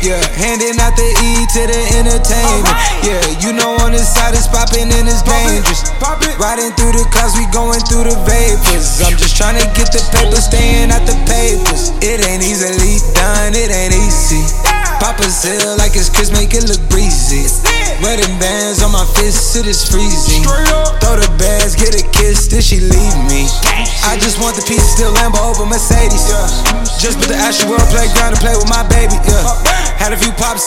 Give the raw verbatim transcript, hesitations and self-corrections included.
Yeah, handing out the E to the entertainment. Yeah, you know on this side it's poppin' and it's dangerous. Riding through the clouds, we going through the vapors. I'm just tryna get the paper, staying out the papers. It ain't easily done, it ain't easy. Pop a seal like it's Chris, make it look breezy. Wedding bands on my fists, it is freezing. Throw the bags, get a kiss, then she leave me. I just want the piece, still Lambo over Mercedes. Just put the Astro World playground to play with my baby. Yeah. Had a few pops.